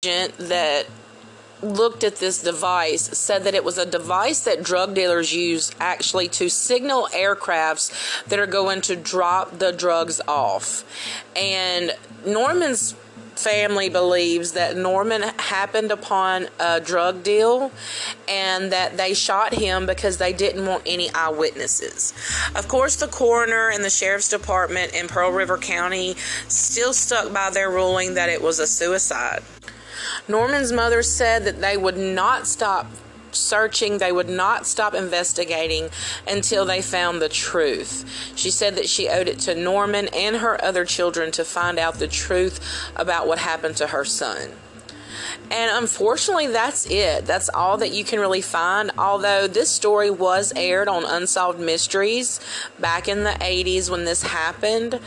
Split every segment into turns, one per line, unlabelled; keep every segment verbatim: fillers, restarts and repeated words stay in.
agent that looked at this device said that it was a device that drug dealers use actually to signal aircrafts that are going to drop the drugs off. And Norman's family believes that Norman happened upon a drug deal and that they shot him because they didn't want any eyewitnesses. Of course, the coroner and the sheriff's department in Pearl River County still stuck by their ruling that it was a suicide. Norman's mother said that they would not stop searching, they would not stop investigating until they found the truth. She said that she owed it to Norman and her other children to find out the truth about what happened to her son. And unfortunately, that's it. That's all that you can really find. Although this story was aired on Unsolved Mysteries back in the eighties when this happened.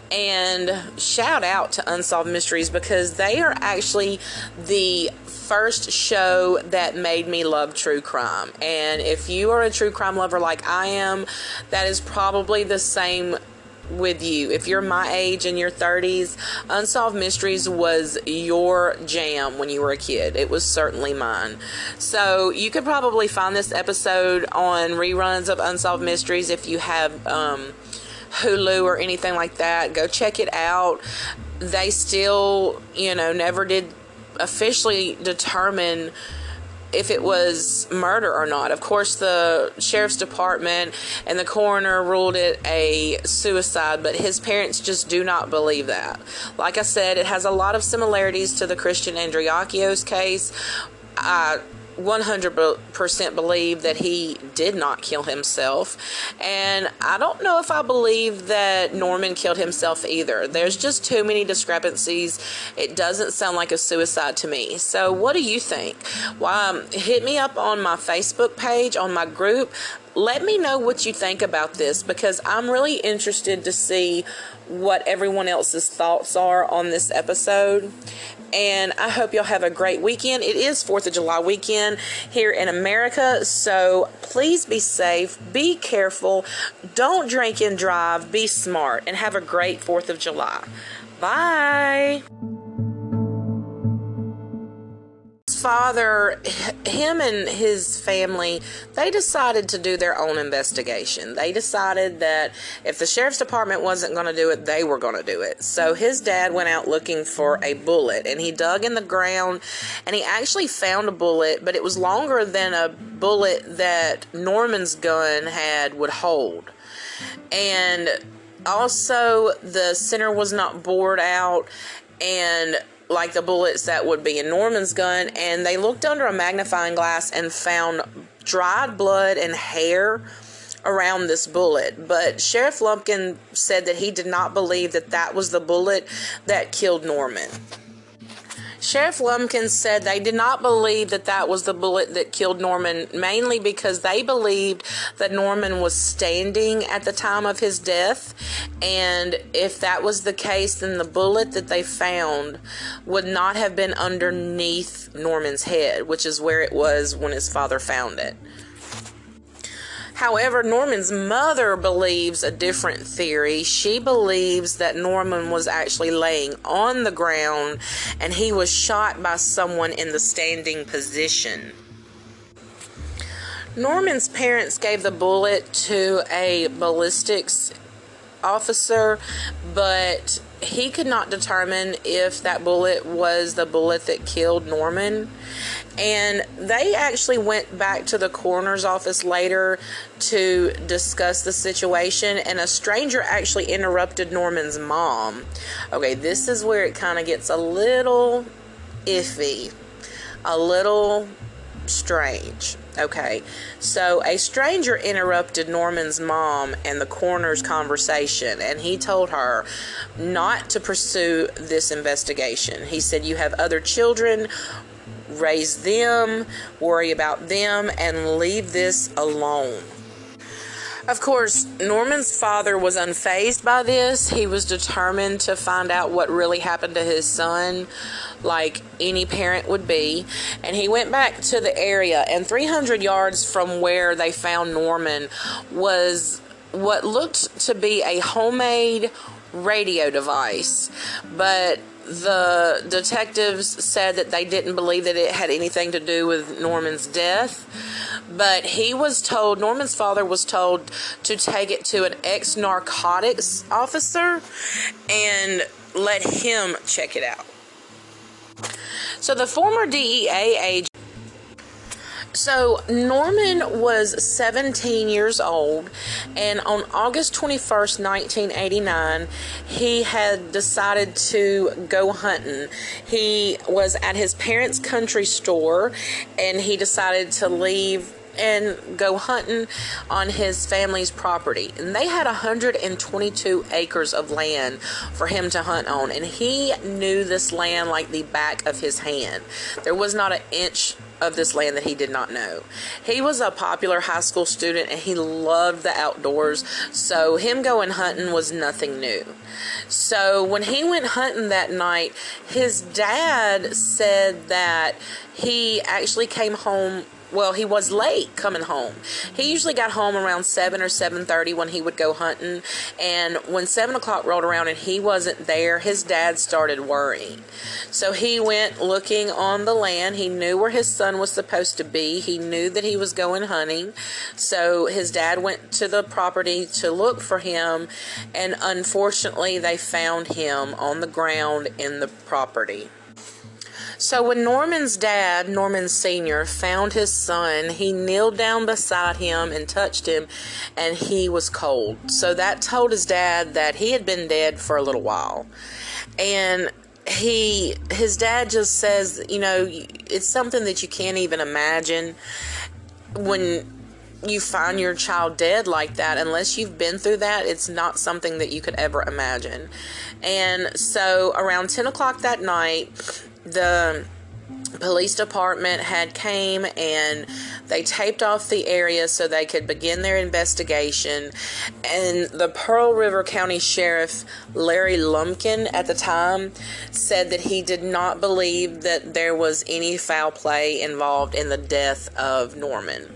And shout out to Unsolved Mysteries because they are actually the first show that made me love true crime. And if you are a true crime lover like I am, that is probably the same with you. If you're my age in your thirties, Unsolved Mysteries was your jam when you were a kid. It was certainly mine. So you could probably find this episode on reruns of Unsolved Mysteries if you have um, Hulu or anything like that. Go check it out. They still, you know, never did officially determine if it was murder or not. Of course, the sheriff's department and the coroner ruled it a suicide, but his parents just do not believe that. Like I said, it has a lot of similarities to the Christian Andreacchios case. I one hundred percent believe that he did not kill himself, and I don't know if I believe that Norman killed himself either. There's just too many discrepancies. It doesn't sound like a suicide to me. So what do you think? Well, um, hit me up on my Facebook page, on my group. Let me know what you think about this, because I'm really interested to see what everyone else's thoughts are on this episode. And I hope y'all have a great weekend. It is fourth of July weekend here in America, so please be safe, be careful, don't drink and drive, be smart, and have a great fourth of July. Bye. Father, him and his family, they decided to do their own investigation. They decided that if the sheriff's department wasn't going to do it, they were going to do it. So his dad went out looking for a bullet, and he dug in the ground, and he actually found a bullet, but it was longer than a bullet that Norman's gun had would hold. And also, the center was not bored out, and like the bullets that would be in Norman's gun, and they looked under a magnifying glass and found dried blood and hair around this bullet. But Sheriff Lumpkin said that he did not believe that that was the bullet that killed Norman. Sheriff Lumpkin said they did not believe that that was the bullet that killed Norman, mainly because they believed that Norman was standing at the time of his death, and if that was the case, then the bullet that they found would not have been underneath Norman's head, which is where it was when his father found it. However, Norman's mother believes a different theory. She believes that Norman was actually laying on the ground and he was shot by someone in the standing position. Norman's parents gave the bullet to a ballistics officer, but he could not determine if that bullet was the bullet that killed Norman. And they actually went back to the coroner's office later to discuss the situation, and a stranger actually interrupted Norman's mom. Okay, this is where it kind of gets a little iffy, a little strange. Okay, so a stranger interrupted Norman's mom and the coroner's conversation, and he told her not to pursue this investigation. He said, "You have other children, raise them, worry about them, and leave this alone." Of course, Norman's father was unfazed by this. He was determined to find out what really happened to his son, like any parent would be. And he went back to the area, and three hundred yards from where they found Norman was what looked to be a homemade radio device. But the detectives said that they didn't believe that it had anything to do with Norman's death, but he was told, Norman's father was told to take it to an ex-narcotics officer and let him check it out. So the former D E A agent, so Norman was seventeen years old, and on August twenty-first, nineteen eighty-nine, he had decided to go hunting. He was at his parents' country store, and he decided to leave and go hunting on his family's property. And they had one hundred twenty-two acres of land for him to hunt on, and he knew this land like the back of his hand. There was not an inch of this land that he did not know. He was a popular high school student, and he loved the outdoors, so him going hunting was nothing new. So when he went hunting that night, his dad said that he actually came home. Well, he was late coming home. He usually got home around seven or seven thirty when he would go hunting. And when seven o'clock rolled around and he wasn't there, his dad started worrying. So he went looking on the land. He knew where his son was supposed to be. He knew that he was going hunting. So his dad went to the property to look for him. And unfortunately, they found him on the ground in the property. So when Norman's dad, Norman Senior, found his son, he kneeled down beside him and touched him, and he was cold. So that told his dad that he had been dead for a little while. And he, his dad just says, you know, it's something that you can't even imagine when you find your child dead like that. Unless you've been through that, it's not something that you could ever imagine. And so around ten o'clock that night, the police department had came and they taped off the area so they could begin their investigation. And the Pearl River County Sheriff, Larry Lumpkin, at the time said that he did not believe that there was any foul play involved in the death of Norman.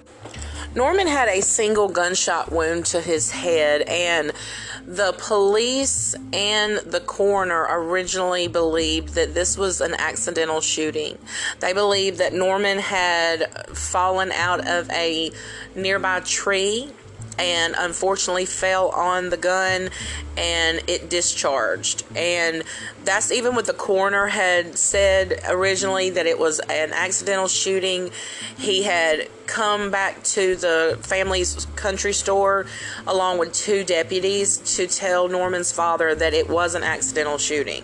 Norman had a single gunshot wound to his head, and the police and the coroner originally believed that this was an accidental shooting. They believed that Norman had fallen out of a nearby tree and unfortunately fell on the gun and it discharged. And that's even what the coroner had said originally, that it was an accidental shooting. He had come back to the family's country store along with two deputies to tell Norman's father that it was an accidental shooting.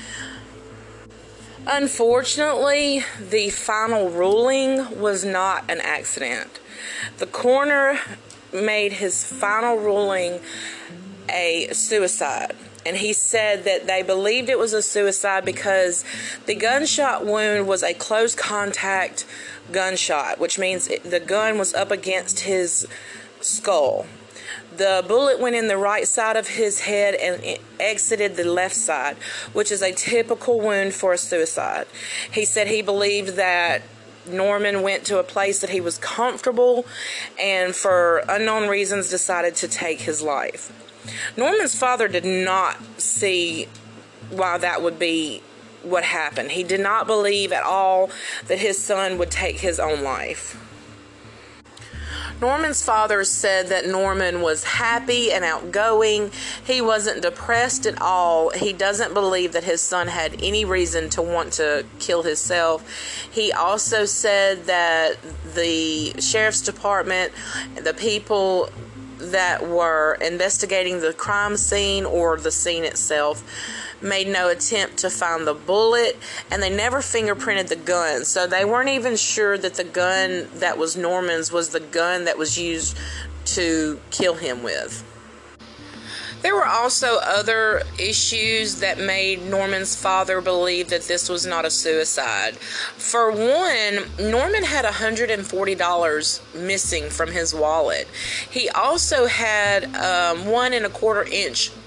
Unfortunately, the final ruling was not an accident. The coroner made his final ruling a suicide, and he said that they believed it was a suicide because the gunshot wound was a close contact gunshot, which means it, the gun was up against his skull. The bullet went in the right side of his head and it exited the left side, which is a typical wound for a suicide. He said he believed that Norman went to a place that he was comfortable and for unknown reasons decided to take his life. Norman's father did not see why that would be what happened. He did not believe at all that his son would take his own life. Norman's father said that Norman was happy and outgoing. He wasn't depressed at all. He doesn't believe that his son had any reason to want to kill himself. He also said that the sheriff's department, the people that were investigating the crime scene or the scene itself, made no attempt to find the bullet, and they never fingerprinted the gun, so they weren't even sure that the gun that was Norman's was the gun that was used to kill him with. There were also other issues that made Norman's father believe that this was not a suicide. For one, Norman had one hundred forty dollars missing from his wallet. He also had um, one and a quarter inch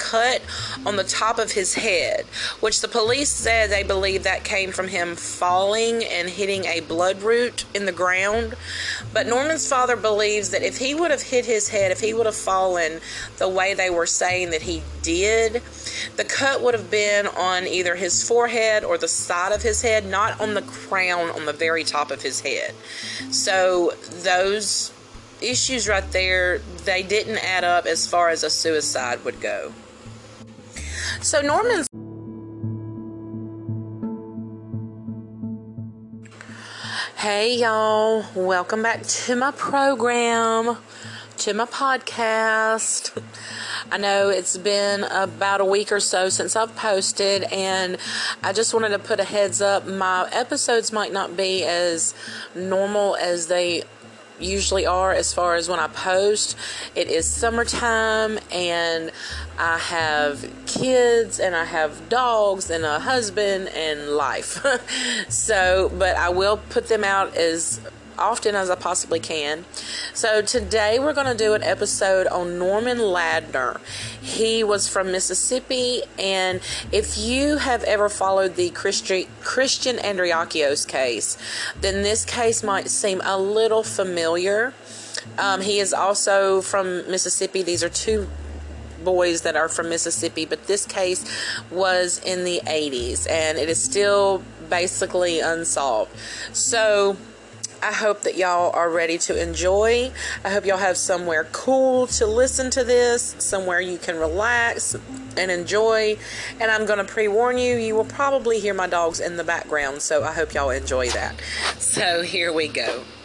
cut on the top of his head, which the police said they believe that came from him falling and hitting a blood root in the ground. But Norman's father believes that if he would have hit his head, if he would have fallen the way they were saying that he did, the cut would have been on either his forehead or the side of his head, not on the crown on the very top of his head. So those issues right there, they didn't add up as far as a suicide would go. So Norman's Hey y'all, welcome back to my program, to my podcast. I know it's been about a week or so since I've posted, and I just wanted to put a heads up. My episodes might not be as normal as they usually are as far as when I post. It is summertime, and I have kids, and I have dogs, and a husband, and life. So, but I will put them out as often as I possibly can. So today we're going to do an episode on Norman Ladner. He was from Mississippi, and if you have ever followed the Christi- Christian Andreakos case, then this case might seem a little familiar. Um, he is also from Mississippi. These are two boys that are from Mississippi, but this case was in the eighties, and it is still basically unsolved. So I hope that y'all are ready to enjoy. I hope y'all have somewhere cool to listen to this, somewhere you can relax and enjoy. And I'm going to pre-warn you, you will probably hear my dogs in the background, so I hope y'all enjoy that. So here we go.